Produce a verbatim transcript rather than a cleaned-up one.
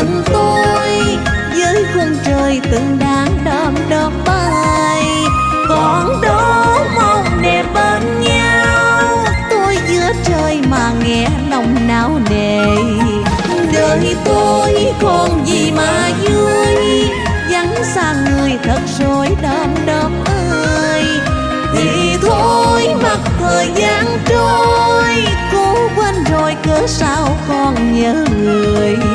mình tôi với khung trời từng đang đom đóm bay. Còn đó mong đẹp bên nhau, tôi giữa trời mà nghe lòng nao nề. Đời tôi còn gì mà vui, vắng xa người thật rồi đom đóm ơi. Thì thôi mặc thời gian trôi, cố quên rồi cớ sao còn nhớ người.